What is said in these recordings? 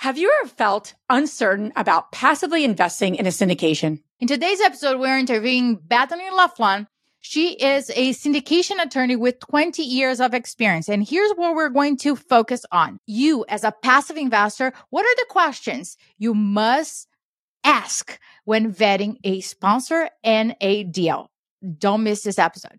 Have you ever felt uncertain about passively investing in a syndication? In today's episode, we're interviewing Bethany Laflamme. She is a syndication attorney with 20 years of experience. And here's what we're going to focus on. You, as a passive investor, what are the questions you must ask when vetting a sponsor and a deal? Don't miss this episode.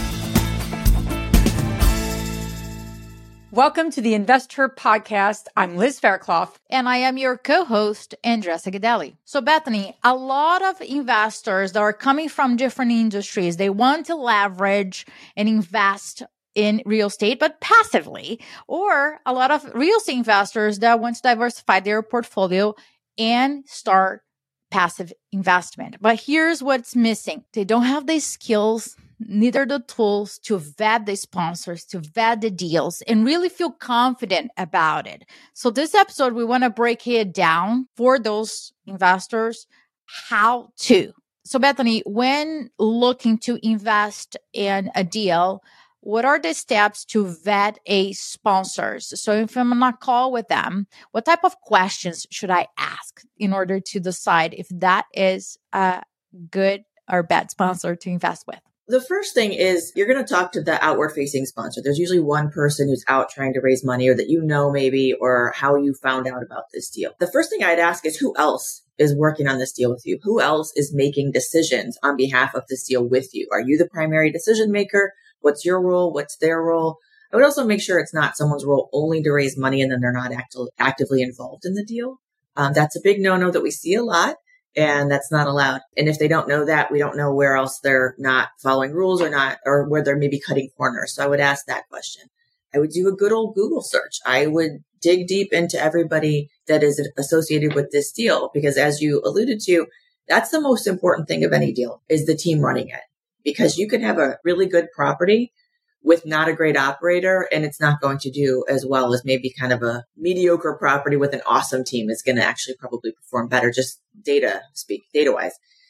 Welcome to the Investor Podcast. I'm Liz Fairclough. And I am your co-host, Andressa Gadelli. So Bethany, a lot of investors that are coming from different industries, they want to leverage and invest in real estate, but passively, or a lot of real estate investors that want to diversify their portfolio and start passive investment. But here's what's missing. They don't have the skills, neither the tools to vet the sponsors, to vet the deals, and really feel confident about it. So this episode, we want to break it down for those investors, how to. So Bethany, when looking to invest in a deal, what are the steps to vet a sponsors? So if I'm on a call with them, what type of questions should I ask in order to decide if that is a good or bad sponsor to invest with? The first thing is you're going to talk to the outward facing sponsor. There's usually one person who's out trying to raise money or that you know maybe, or how you found out about this deal. The first thing I'd ask is who else is working on this deal with you? Who else is making decisions on behalf of this deal with you? Are you the primary decision maker? What's your role? What's their role? I would also make sure it's not someone's role only to raise money and then they're not actively involved in the deal. That's a big no-no that we see a lot. And that's not allowed. And if they don't know that, we don't know where else they're not following rules or where they're maybe cutting corners. So I would ask that question. I would do a good old Google search. I would dig deep into everybody that is associated with this deal, because as you alluded to, that's the most important thing of any deal is the team running it, because you can have a really good property with not a great operator, and it's not going to do as well as maybe kind of a mediocre property with an awesome team is going to actually probably perform better, just data-wise.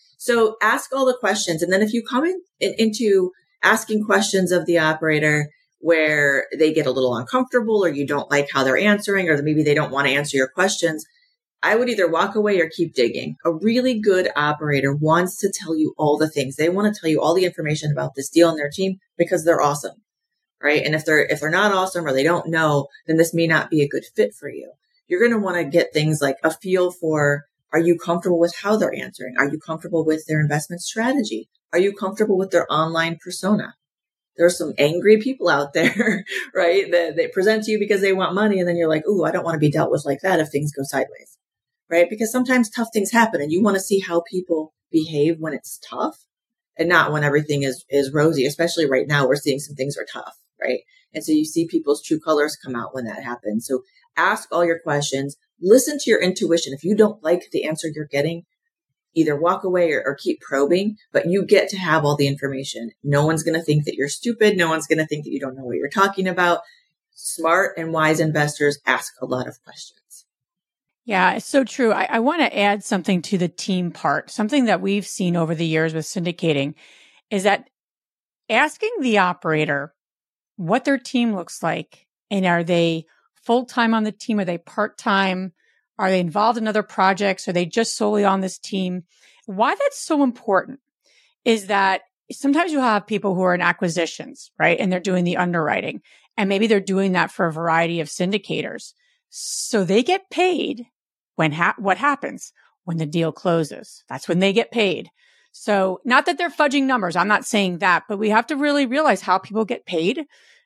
So ask all the questions. And then if you come into asking questions of the operator where they get a little uncomfortable or you don't like how they're answering, or maybe they don't want to answer your questions, I would either walk away or keep digging. A really good operator wants to tell you all the things. They want to tell you all the information about this deal and their team because they're awesome. Right. And if they're not awesome or they don't know, then this may not be a good fit for you. You're going to want to get things like a feel for, are you comfortable with how they're answering? Are you comfortable with their investment strategy? Are you comfortable with their online persona? There are some angry people out there, right? That they present to you because they want money. And then you're like, ooh, I don't want to be dealt with like that if things go sideways. Right. Because sometimes tough things happen and you want to see how people behave when it's tough and not when everything is rosy. Especially right now, we're seeing some things are tough. Right. And so you see people's true colors come out when that happens. So ask all your questions, listen to your intuition. If you don't like the answer you're getting, either walk away or keep probing, but you get to have all the information. No one's going to think that you're stupid. No one's going to think that you don't know what you're talking about. Smart and wise investors ask a lot of questions. Yeah, it's so true. I want to add something to the team part. Something that we've seen over the years with syndicating is that asking the operator what their team looks like, and are they full-time on the team? Are they part-time? Are they involved in other projects? Are they just solely on this team? Why that's so important is that sometimes you have people who are in acquisitions, right? And they're doing the underwriting, and maybe they're doing that for a variety of syndicators. So they get paid when what happens when the deal closes. That's when they get paid. So not that they're fudging numbers. I'm not saying that, but we have to really realize how people get paid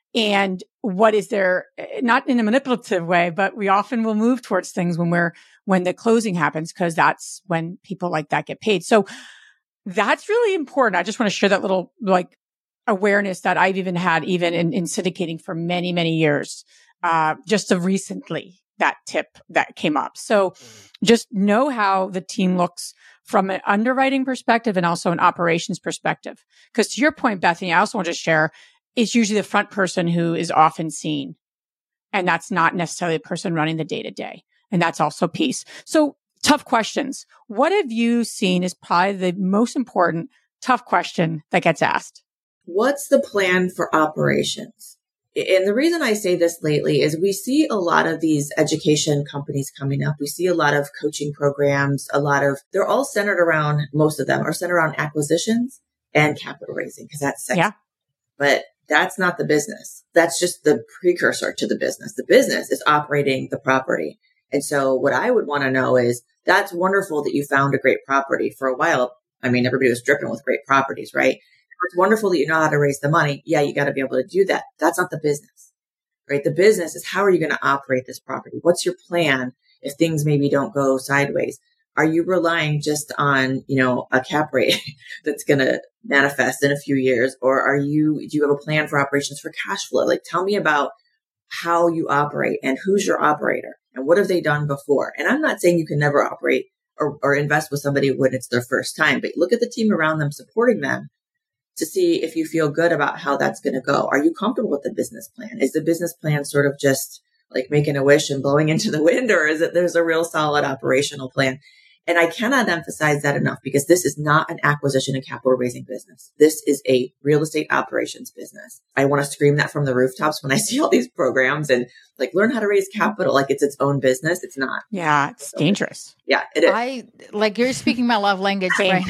and what is their, not in a manipulative way, but we often will move towards things when the closing happens, because that's when people like that get paid. So that's really important. I just want to share that little awareness that I've even had in syndicating for many, many years. Just recently that tip that came up. So just know how the team looks from an underwriting perspective and also an operations perspective. Because to your point, Bethany, I also want to share, it's usually the front person who is often seen. And that's not necessarily the person running the day to day. And that's also piece. So tough questions. What have you seen is probably the most important tough question that gets asked? What's the plan for operations? And the reason I say this lately is we see a lot of these education companies coming up. We see a lot of coaching programs, they're all centered around, most of them are centered around acquisitions and capital raising because that's sexy. Yeah. But that's not the business. That's just the precursor to the business. The business is operating the property. And so what I would want to know is that's wonderful that you found a great property. For a while, I mean, everybody was dripping with great properties, right? It's wonderful that you know how to raise the money. Yeah, you got to be able to do that. That's not the business, right? The business is how are you going to operate this property? What's your plan if things maybe don't go sideways? Are you relying just on, a cap rate that's going to manifest in a few years? Or do you have a plan for operations for cash flow? Like, tell me about how you operate and who's your operator and what have they done before? And I'm not saying you can never operate or invest with somebody when it's their first time, but look at the team around them supporting them to see if you feel good about how that's going to go. Are you comfortable with the business plan? Is the business plan sort of just like making a wish and blowing into the wind, or is it there's a real solid operational plan? And I cannot emphasize that enough because this is not an acquisition and capital raising business. This is a real estate operations business. I want to scream that from the rooftops when I see all these programs and like learn how to raise capital like it's its own business. It's not. Yeah, it's dangerous. Yeah, it is. You're speaking my love language right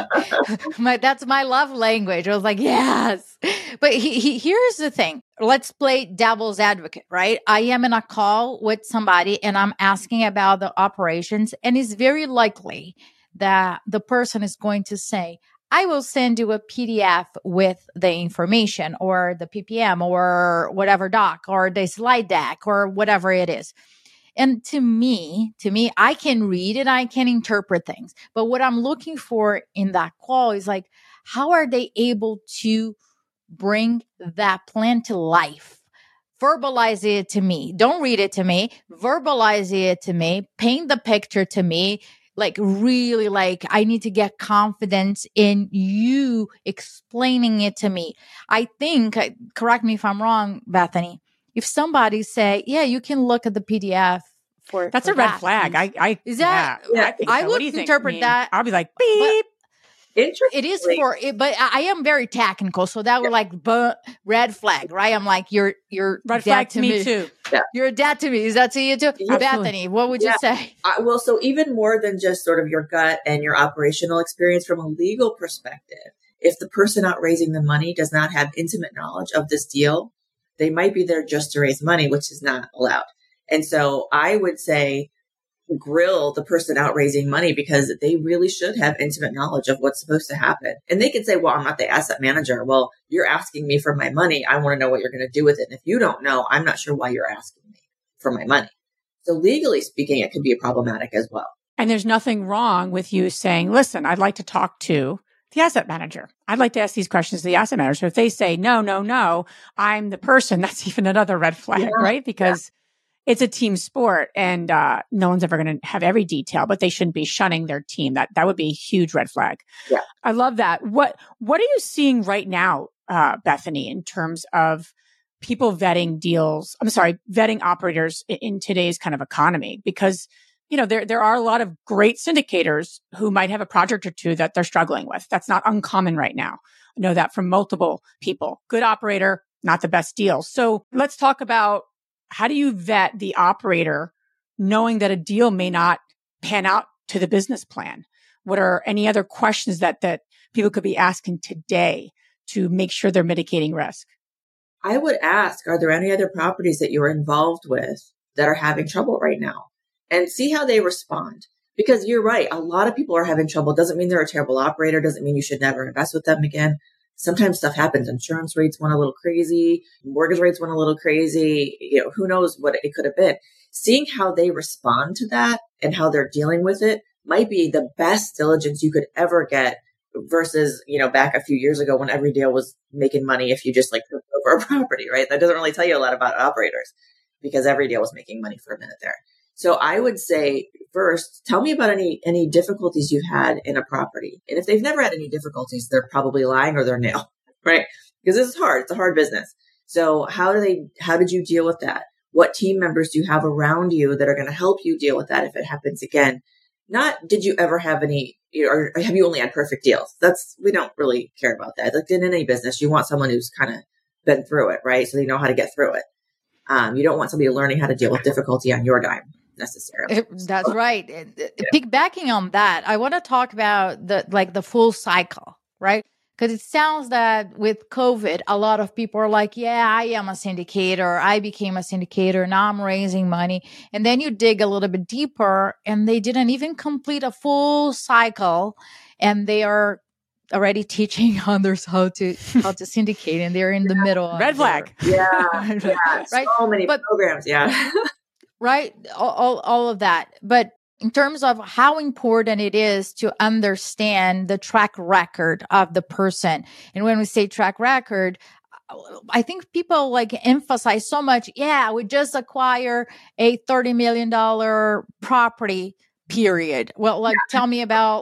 now. That's my love language. I was like, yes. But here's the thing. Let's play devil's advocate, right? I am in a call with somebody and I'm asking about the operations, and it's very likely that the person is going to say, I will send you a PDF with the information or the PPM or whatever doc or the slide deck or whatever it is. And to me, I can read and I can interpret things. But what I'm looking for in that call is like, how are they able to bring that plan to life? Verbalize it to me. Don't read it to me. Verbalize it to me. Paint the picture to me. Like really, like I need to get confidence in you explaining it to me. I think, correct me if I'm wrong, Bethany, if somebody say, yeah, you can look at the PDF that's a red flag. Is that, yeah, I would interpret that. I'll be like, beep. Interesting. It is for it, but I am very technical, so that would like red flag, right? I'm like, you're red flag to me too. Yeah. You're a dad to me. Is that to you too? Absolutely. Bethany, what would you say? Well, so even more than just sort of your gut and your operational experience from a legal perspective, if the person out raising the money does not have intimate knowledge of this deal, they might be there just to raise money, which is not allowed. And so I would say, grill the person out raising money because they really should have intimate knowledge of what's supposed to happen. And they can say, well, I'm not the asset manager. Well, you're asking me for my money. I want to know what you're going to do with it. And if you don't know, I'm not sure why you're asking me for my money. So legally speaking, it could be problematic as well. And there's nothing wrong with you saying, listen, I'd like to talk to the asset manager. I'd like to ask these questions to the asset manager. So if they say, no, I'm the person, that's even another red flag, right? Because it's a team sport and no one's ever going to have every detail, but they shouldn't be shunning their team. That would be a huge red flag. Yeah. I love that. What are you seeing right now, Bethany, in terms of people vetting operators in today's kind of economy? Because, there are a lot of great syndicators who might have a project or two that they're struggling with. That's not uncommon right now. I know that from multiple people. Good operator, not the best deal. So let's talk about, how do you vet the operator knowing that a deal may not pan out to the business plan? What are any other questions that people could be asking today to make sure they're mitigating risk? I would ask, are there any other properties that you're involved with that are having trouble right now? And see how they respond. Because you're right, a lot of people are having trouble. Doesn't mean they're a terrible operator. Doesn't mean you should never invest with them again. Sometimes stuff happens. Insurance rates went a little crazy. Mortgage rates went a little crazy. Who knows what it could have been. Seeing how they respond to that and how they're dealing with it might be the best diligence you could ever get versus, back a few years ago when every deal was making money if you just took over a property, right? That doesn't really tell you a lot about operators because every deal was making money for a minute there. So I would say, first, tell me about any difficulties you've had in a property. And if they've never had any difficulties, they're probably lying or they're nil, right? Because this is hard. It's a hard business. So how did you deal with that? What team members do you have around you that are going to help you deal with that if it happens again? Not, did you ever have any, or have you only had perfect deals? We don't really care about that. Like in any business, you want someone who's kind of been through it, right? So they know how to get through it. You don't want somebody learning how to deal with difficulty on your dime necessarily. That's right. Piggybacking on that, I want to talk about the full cycle, right? Because it sounds that with COVID, a lot of people are like, yeah, I am a syndicator. I became a syndicator. Now I'm raising money. And then you dig a little bit deeper and they didn't even complete a full cycle. And they are already teaching others how to syndicate. And they're in the middle. Red flag. Yeah. Right? So many programs. Yeah. Right. All of that. But in terms of how important it is to understand the track record of the person. And when we say track record, I think people like emphasize so much. Yeah, we just acquire a $30 million property, period. Well, like tell me about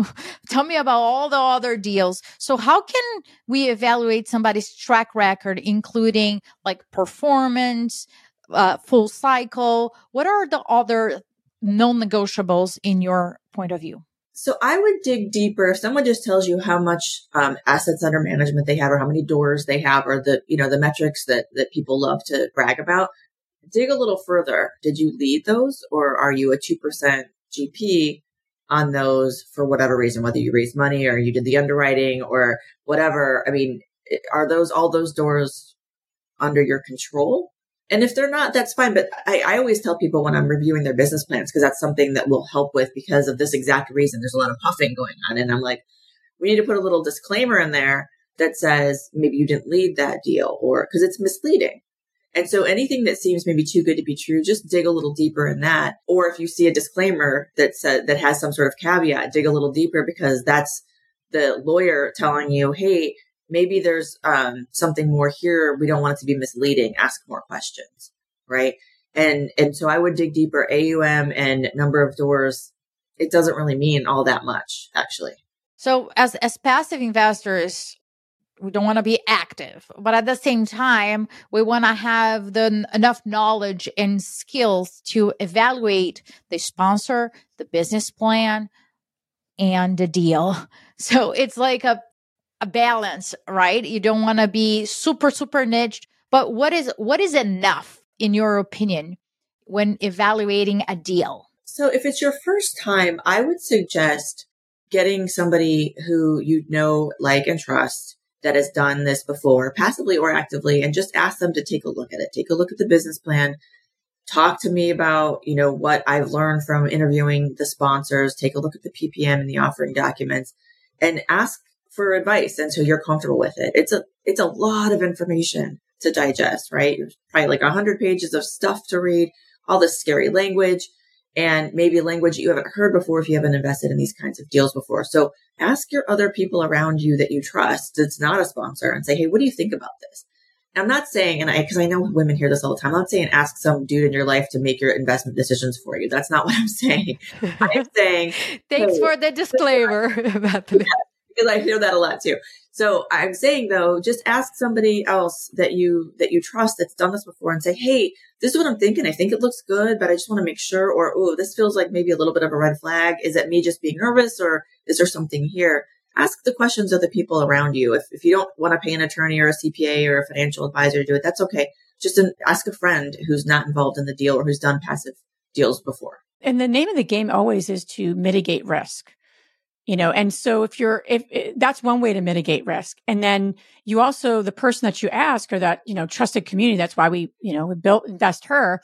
all the other deals. So how can we evaluate somebody's track record, including like performance, full cycle? What are the other non-negotiables in your point of view? So I would dig deeper. If someone just tells you how much assets under management they have or how many doors they have or the metrics that people love to brag about, dig a little further. Did you lead those or are you a 2% GP on those for whatever reason, whether you raised money or you did the underwriting or whatever? I mean, are all those doors under your control? And if they're not, that's fine. But I always tell people when I'm reviewing their business plans, because that's something that will help with because of this exact reason. There's a lot of puffing going on. And I'm like, we need to put a little disclaimer in there that says maybe you didn't lead that deal or because it's misleading. And so anything that seems maybe too good to be true, just dig a little deeper in that. Or if you see a disclaimer that has some sort of caveat, dig a little deeper because that's the lawyer telling you, hey, maybe there's something more here. We don't want it to be misleading. Ask more questions, right? And so I would dig deeper. AUM and number of doors, it doesn't really mean all that much, actually. So as passive investors, we don't want to be active, but at the same time, we want to have enough knowledge and skills to evaluate the sponsor, the business plan, and the deal. So it's like a balance, right? You don't want to be super, super niched, but what is enough in your opinion when evaluating a deal? So if it's your first time, I would suggest getting somebody who you know, like, and trust that has done this before, passively or actively, and just ask them to take a look at it. Take a look at the business plan. Talk to me about, what I've learned from interviewing the sponsors. Take a look at the PPM and the offering documents and ask for advice until you're comfortable with it. It's a lot of information to digest, right? You're probably like 100 pages of stuff to read, all this scary language, and maybe language you haven't heard before if you haven't invested in these kinds of deals before. So ask your other people around you that you trust that's not a sponsor and say, hey, what do you think about this? And I'm not saying, because I know women hear this all the time, I'm not saying ask some dude in your life to make your investment decisions for you. That's not what I'm saying. I'm saying, thanks for the disclaimer, Bethany. Because I hear that a lot too. So I'm saying though, just ask somebody else that you trust that's done this before and say, hey, this is what I'm thinking. I think it looks good, but I just want to make sure, or, oh, this feels like maybe a little bit of a red flag. Is it me just being nervous or is there something here? Ask the questions of the people around you. If you don't want to pay an attorney or a CPA or a financial advisor to do it, that's okay. Just ask a friend who's not involved in the deal or who's done passive deals before. And the name of the game always is to mitigate risk. And so if that's one way to mitigate risk. And then you also, the person that you ask or that, trusted community, that's why we built InvestHer.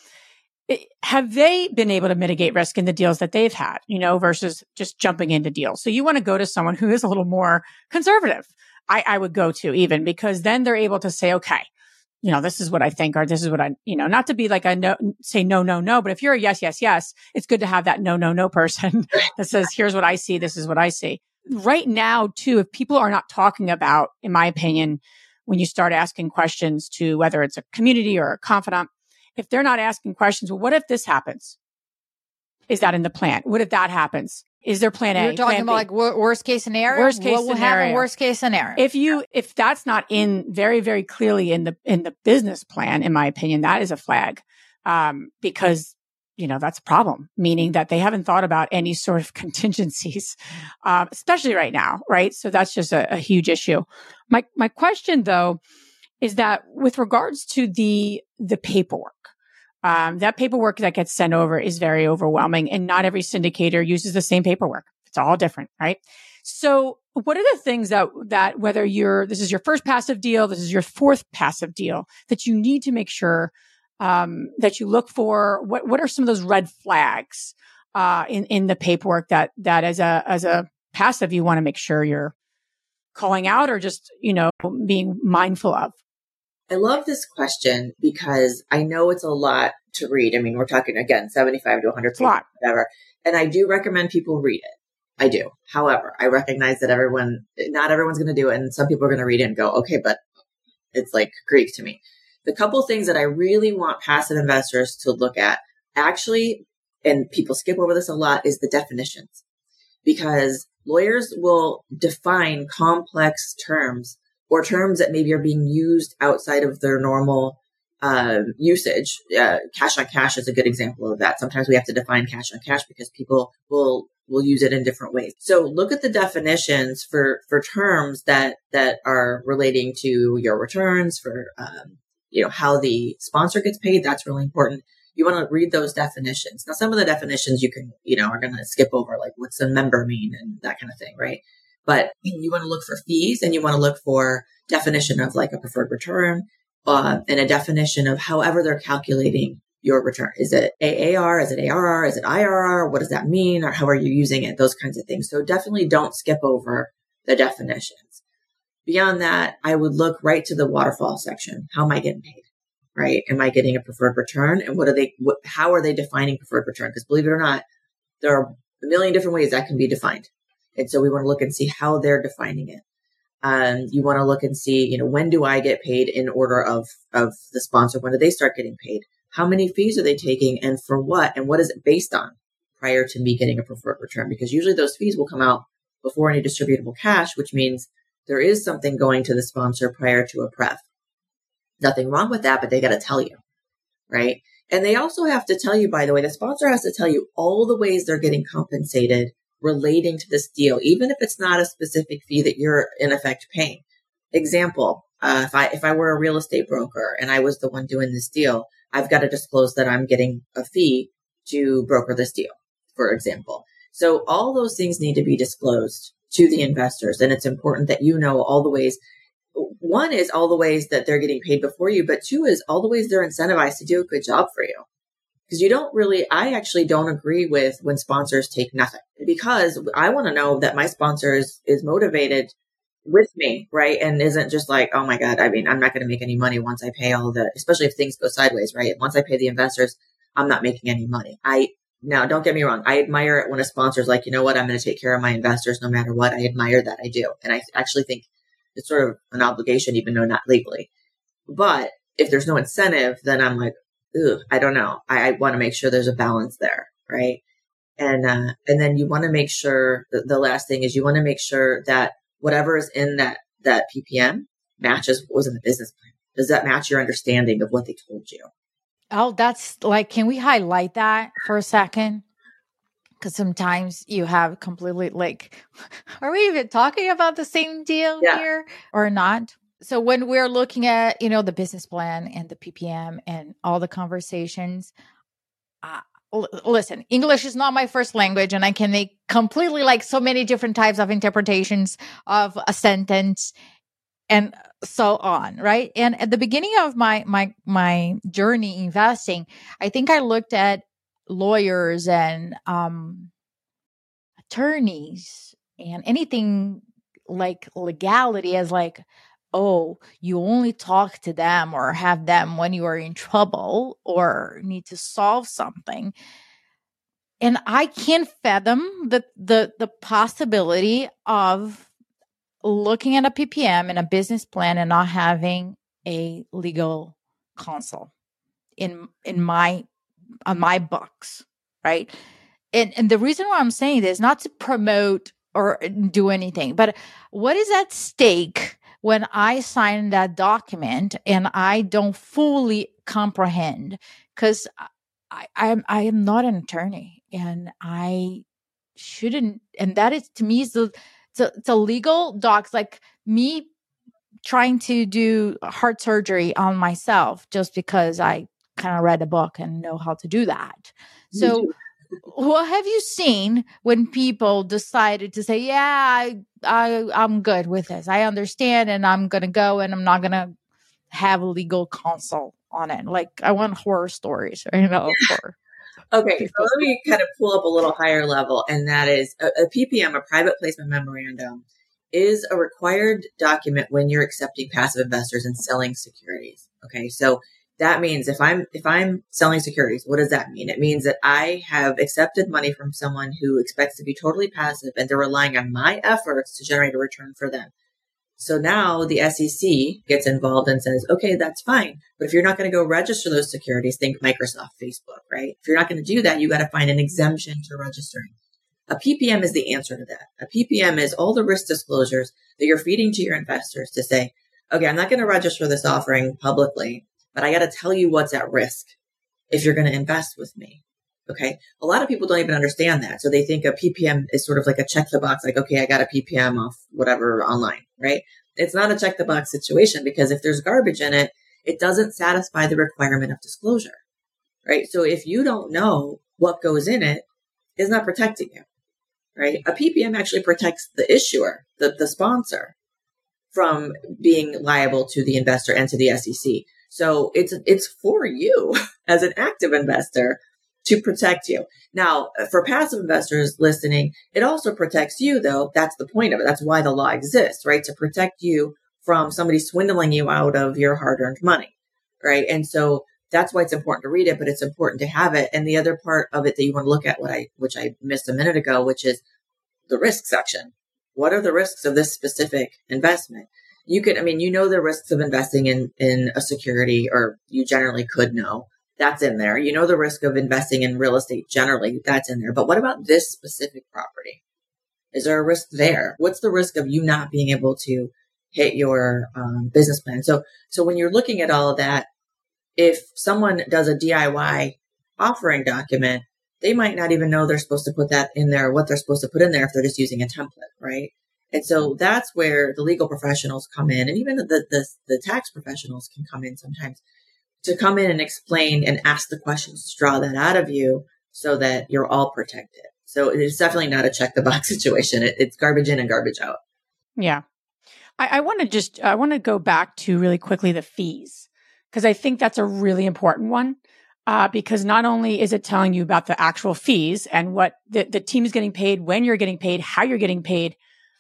Have they been able to mitigate risk in the deals that they've had, versus just jumping into deals? So you want to go to someone who is a little more conservative. I would go to even because then they're able to say, okay, this is what I think, or this is what I, not to be like say no, but if you're a yes, it's good to have that no person that says, here's what I see. This is what I see. Right now too, if people are not talking about, in my opinion, when you start asking questions to whether it's a community or a confidant, if they're not asking questions, well, what if this happens? Is that in the plan? What if that happens? Is there plan A? You're talking about like worst case scenario? Worst case what will scenario. happen worst case scenario? If that's not in very, very clearly in the business plan, in my opinion, that is a flag. Because, that's a problem, meaning that they haven't thought about any sort of contingencies, especially right now. Right. So that's just a huge issue. My question though is that with regards to the paperwork, that paperwork that gets sent over is very overwhelming, and not every syndicator uses the same paperwork. It's all different, right? So what are the things that whether this is your first passive deal, this is your fourth passive deal, that you need to make sure that you look for? What are some of those red flags in the paperwork that as a passive you want to make sure you're calling out, or just being mindful of? I love this question because I know it's a lot to read. I mean, we're talking, again, 75 to 100 pages, whatever. And I do recommend people read it. I do. However, I recognize that not everyone's going to do it. And some people are going to read it and go, okay, but it's like Greek to me. The couple things that I really want passive investors to look at, actually, and people skip over this a lot, is the definitions. Because lawyers will define complex terms, or terms that maybe are being used outside of their normal usage. Cash on cash is a good example of that. Sometimes we have to define cash on cash because people will use it in different ways. So look at the definitions for terms that are relating to your returns, for how the sponsor gets paid. That's really important. You want to read those definitions. Now, some of the definitions you can, are going to skip over, like what's a member mean and that kind of thing, right? But you want to look for fees, and you want to look for definition of like a preferred return, and a definition of however they're calculating your return. Is it AAR? Is it ARR? Is it IRR? What does that mean? Or how are you using it? Those kinds of things. So definitely don't skip over the definitions. Beyond that, I would look right to the waterfall section. How am I getting paid? Right? Am I getting a preferred return? And how are they defining preferred return? Because believe it or not, there are a million different ways that can be defined. And so we want to look and see how they're defining it. You want to look and see, when do I get paid in order of the sponsor? When do they start getting paid? How many fees are they taking, and for what? And what is it based on prior to me getting a preferred return? Because usually those fees will come out before any distributable cash, which means there is something going to the sponsor prior to a pref. Nothing wrong with that, but they got to tell you, right? And they also have to tell you, by the way, the sponsor has to tell you all the ways they're getting compensated relating to this deal, even if it's not a specific fee that you're in effect paying. Example, if I were a real estate broker and I was the one doing this deal, I've got to disclose that I'm getting a fee to broker this deal, for example. So all those things need to be disclosed to the investors. And it's important that you know all the ways. One is all the ways that they're getting paid before you, but two is all the ways they're incentivized to do a good job for you. Because I actually don't agree with when sponsors take nothing, because I want to know that my sponsor is motivated with me, right? And isn't just like, oh my God, I mean, I'm not going to make any money once I pay especially if things go sideways, right? Once I pay the investors, I'm not making any money. Now, don't get me wrong. I admire it when a sponsor's like, you know what, I'm going to take care of my investors no matter what. I admire that. I do. And I actually think it's sort of an obligation, even though not legally. But if there's no incentive, then I'm like, I don't know. I want to make sure there's a balance there, right? And then you want to make sure the last thing is you want to make sure that whatever is in that PPM matches what was in the business plan. Does that match your understanding of what they told you? Oh, that's like, can we highlight that for a second? Because sometimes you have completely are we even talking about the same deal here or not? So when we're looking at, the business plan and the PPM and all the conversations, listen, English is not my first language, and I can make completely so many different types of interpretations of a sentence and so on, right? And at the beginning of my journey investing, I think I looked at lawyers and attorneys and anything like legality as oh, you only talk to them or have them when you are in trouble or need to solve something. And I can't fathom the possibility of looking at a PPM and a business plan and not having a legal counsel on my books, right? And the reason why I'm saying this, not to promote or do anything, but what is at stake when I sign that document and I don't fully comprehend? Because I am not an attorney, and I shouldn't. And that is, to me, it's a legal docs, like me trying to do heart surgery on myself just because I kind of read a book and know how to do that. So what have you seen when people decided to say, yeah, I'm good with this. I understand, and I'm going to go, and I'm not going to have a legal consult on it. Like, I want horror stories, for Okay, people. so let me kind of pull up a little higher level, and that is a PPM, a private placement memorandum, is a required document when you're accepting passive investors and selling securities. Okay, so that means if I'm selling securities, what does that mean? It means that I have accepted money from someone who expects to be totally passive, and they're relying on my efforts to generate a return for them. So now the SEC gets involved and says, okay, that's fine. But if you're not going to go register those securities, think Microsoft, Facebook, right? If you're not going to do that, you got to find an exemption to registering. A PPM is the answer to that. A PPM is all the risk disclosures that you're feeding to your investors to say, okay, I'm not going to register this offering publicly, but I got to tell you what's at risk if you're going to invest with me. Okay. A lot of people don't even understand that. So they think a PPM is sort of like a check the box, like, okay, I got a PPM off whatever online, right? It's not a check the box situation, because if there's garbage in it, it doesn't satisfy the requirement of disclosure, right? So if you don't know what goes in it, it's not protecting you, right? A PPM actually protects the issuer, the sponsor, from being liable to the investor and to the SEC. So it's for you as an active investor to protect you. Now, for passive investors listening, it also protects you, though. That's the point of it. That's why the law exists, right? To protect you from somebody swindling you out of your hard-earned money, right? And so that's why it's important to read it, but it's important to have it. And the other part of it that you want to look at, which I missed a minute ago, which is the risk section. What are the risks of this specific investment? You know the risks of investing in a security, or you generally could know. That's in there. You know the risk of investing in real estate generally. That's in there. But what about this specific property? Is there a risk there? What's the risk of you not being able to hit your business plan? So when you're looking at all of that, if someone does a DIY offering document, they might not even know they're supposed to put that in there, what they're supposed to put in there if they're just using a template, right? And so that's where the legal professionals come in, and even the tax professionals can come in sometimes, to come in and explain and ask the questions to draw that out of you so that you're all protected. So it's definitely not a check the box situation. It's garbage in and garbage out. Yeah. I want to go back to really quickly the fees, because I think that's a really important one. Because not only is it telling you about the actual fees and what the team is getting paid, when you're getting paid, how you're getting paid,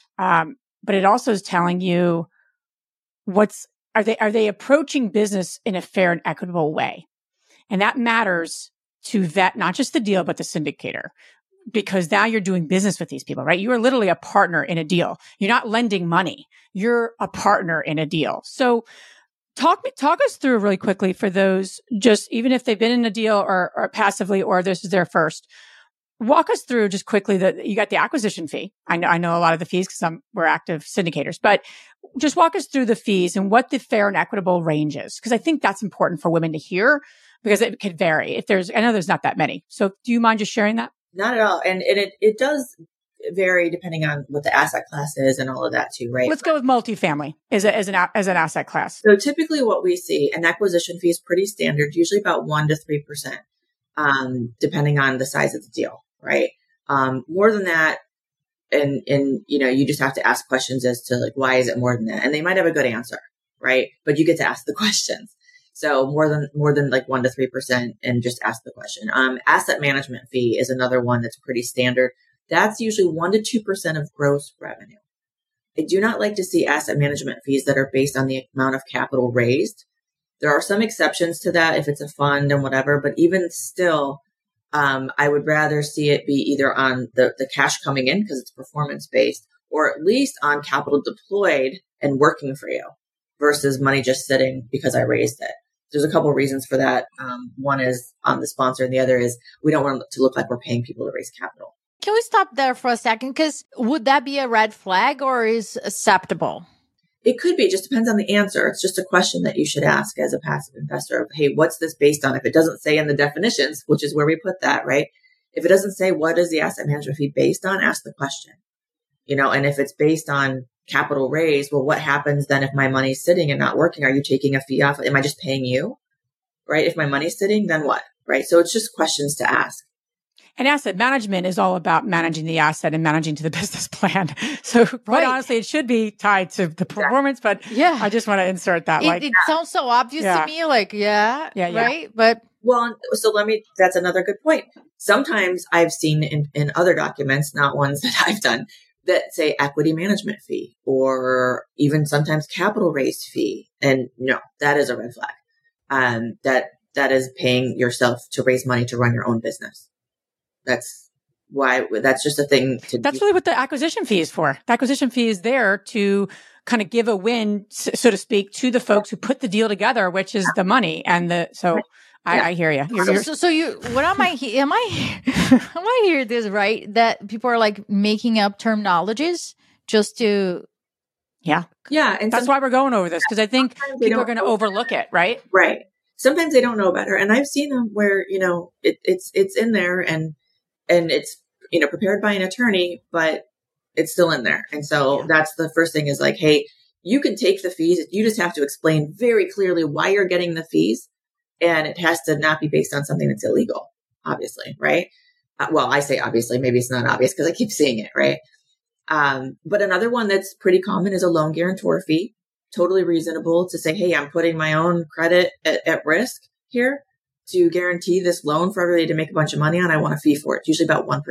but it also is telling you are they approaching business in a fair and equitable way? And that matters to vet not just the deal, but the syndicator, because now you're doing business with these people, right? You are literally a partner in a deal. You're not lending money. You're a partner in a deal. So talk us through really quickly, for those, just even if they've been in a deal or passively, or this is their first. Walk us through just quickly that you got the acquisition fee. I know a lot of the fees because we're active syndicators, but just walk us through the fees and what the fair and equitable range is. Because I think that's important for women to hear, because it could vary. I know there's not that many. So do you mind just sharing that? Not at all. And it does vary depending on what the asset class is and all of that too, right? Let's go with multifamily as an asset class. So typically what we see, an acquisition fee is pretty standard, usually about 1% to 3%, depending on the size of the deal. Right. More than that. And, you just have to ask questions as to like, why is it more than that? And they might have a good answer. Right. But you get to ask the questions. So more than like 1% to 3%, and just ask the question. Asset management fee is another one that's pretty standard. That's usually 1% to 2% of gross revenue. I do not like to see asset management fees that are based on the amount of capital raised. There are some exceptions to that if it's a fund and whatever, but even still, I would rather see it be either on the cash coming in because it's performance based, or at least on capital deployed and working for you versus money just sitting because I raised it. There's a couple of reasons for that. One is on the sponsor, and the other is we don't want it to look like we're paying people to raise capital. Can we stop there for a second? Because would that be a red flag, or is acceptable? It could be. It just depends on the answer. It's just a question that you should ask as a passive investor of, hey, what's this based on? If it doesn't say in the definitions, which is where we put that, right? If it doesn't say what is the asset management fee based on, ask the question. And if it's based on capital raise. Well, what happens then if my money's sitting and not working? Are you taking a fee off? Am I just paying you? Right? If my money's sitting, then what? Right? So it's just questions to ask. And asset management is all about managing the asset and managing to the business plan. So quite honestly, it should be tied to the performance, but I just want to insert that. It sounds so obvious to me, like, right? But well, so that's another good point. Sometimes I've seen in other documents, not ones that I've done, that say equity management fee or even sometimes capital raise fee. And no, that is a red flag. That is paying yourself to raise money to run your own business. That's just a thing to do. That's really what the acquisition fee is for. The acquisition fee is there to kind of give a win, so to speak, to the folks who put the deal together, which is the money. And I hear you. What am I hear this right? That people are like making up terminologies just to. Yeah. And that's why we're going over this, because I think people are going to overlook it, right? Right. Sometimes they don't know better. And I've seen them where, it's in there and it's, prepared by an attorney, but it's still in there. And so that's the first thing is like, hey, you can take the fees. You just have to explain very clearly why you're getting the fees. And it has to not be based on something that's illegal, obviously. Right. Well, I say obviously, maybe it's not obvious because I keep seeing it. Right. But another one that's pretty common is a loan guarantor fee. Totally reasonable to say, hey, I'm putting my own credit at risk here to guarantee this loan for everybody to make a bunch of money on. I want a fee for it. It's usually about 1%.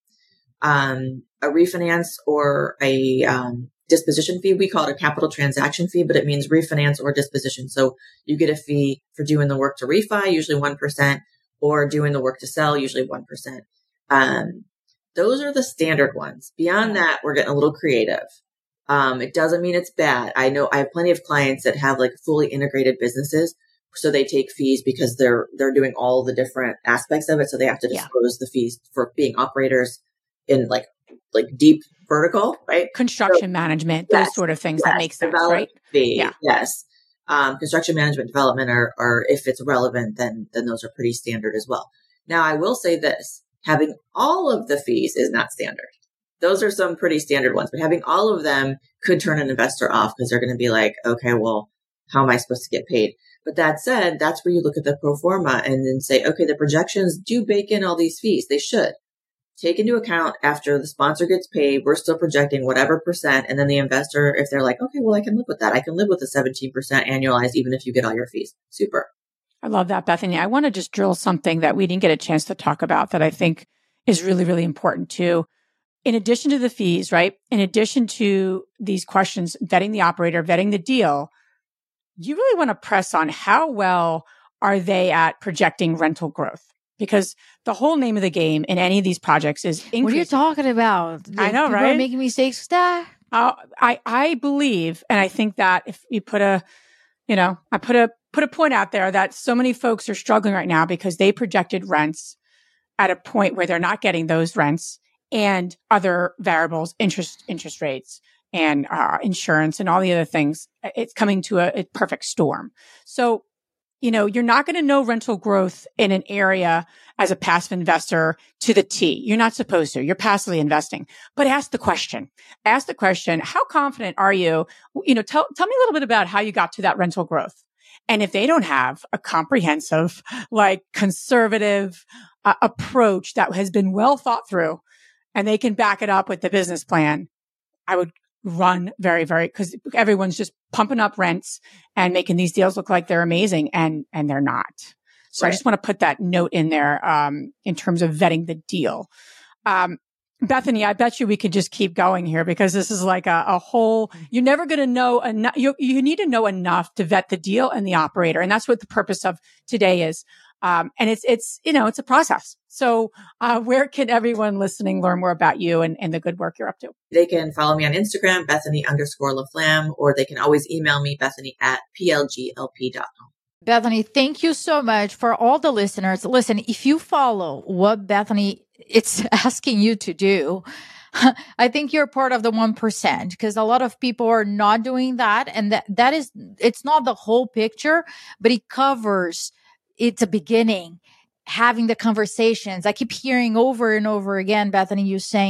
A refinance or a disposition fee, we call it a capital transaction fee, but it means refinance or disposition. So you get a fee for doing the work to refi, usually 1%, or doing the work to sell, usually 1%. Those are the standard ones. Beyond that, we're getting a little creative. It doesn't mean it's bad. I know I have plenty of clients that have like fully integrated businesses. So they take fees because they're doing all the different aspects of it. So they have to disclose the fees for being operators in like deep vertical, right? Construction management, those sort of things that make sense, right? Fee, yes. Construction management development are, if it's relevant, then those are pretty standard as well. Now I will say this, having all of the fees is not standard. Those are some pretty standard ones, but having all of them could turn an investor off because they're going to be like, okay, well, how am I supposed to get paid? But that said, that's where you look at the pro forma and then say, okay, the projections do bake in all these fees. They should take into account after the sponsor gets paid, we're still projecting whatever percent. And then the investor, if they're like, okay, well, I can live with that. I can live with the 17% annualized, even if you get all your fees. Super. I love that, Bethany. I want to just drill something that we didn't get a chance to talk about that I think is really, really important too. In addition to the fees, right? In addition to these questions, vetting the operator, vetting the deal, you really want to press on how well are they at projecting rental growth? Because the whole name of the game in any of these projects is increasing. What are you talking about? I know, people right? Are making mistakes with that. I believe, and I think that if you put a point out there that so many folks are struggling right now because they projected rents at a point where they're not getting those rents and other variables, interest rates and insurance and all the other things. It's coming to a perfect storm. So, you're not going to know rental growth in an area as a passive investor to the T. You're not supposed to. You're passively investing. But ask the question. How confident are you? Tell me a little bit about how you got to that rental growth. And if they don't have a comprehensive, conservative approach that has been well thought through, and they can back it up with the business plan, I would run very, very, because everyone's just pumping up rents and making these deals look like they're amazing, and they're not. So right. I just want to put that note in there in terms of vetting the deal. Bethany, I bet you we could just keep going here because this is like a whole, you're never going to know enough. You need to know enough to vet the deal and the operator. And that's what the purpose of today is. And it's a process. So, where can everyone listening learn more about you and the good work you're up to? They can follow me on Instagram, Bethany_LaFlamme, or they can always email me, Bethany@plglp.com. Bethany, thank you so much for all the listeners. Listen, if you follow what Bethany it's asking you to do, I think you're part of the 1% because a lot of people are not doing that. And that is, it's not the whole picture, but it covers, it's a beginning, having the conversations. I keep hearing over and over again, Bethany, you saying,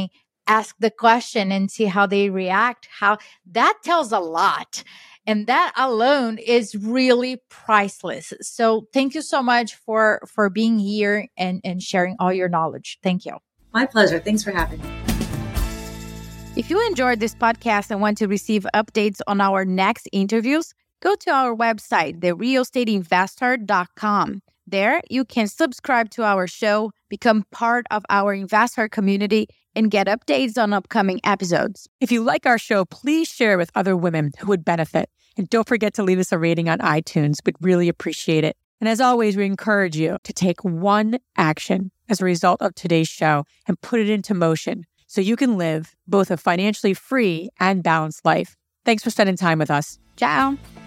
ask the question and see how they react. How that tells a lot. And that alone is really priceless. So thank you so much for being here and sharing all your knowledge. Thank you. My pleasure. Thanks for having me. If you enjoyed this podcast and want to receive updates on our next interviews, go to our website, therealestateinvestor.com. There, you can subscribe to our show, become part of our investor community, and get updates on upcoming episodes. If you like our show, please share with other women who would benefit. And don't forget to leave us a rating on iTunes. We'd really appreciate it. And as always, we encourage you to take one action as a result of today's show and put it into motion so you can live both a financially free and balanced life. Thanks for spending time with us. Ciao.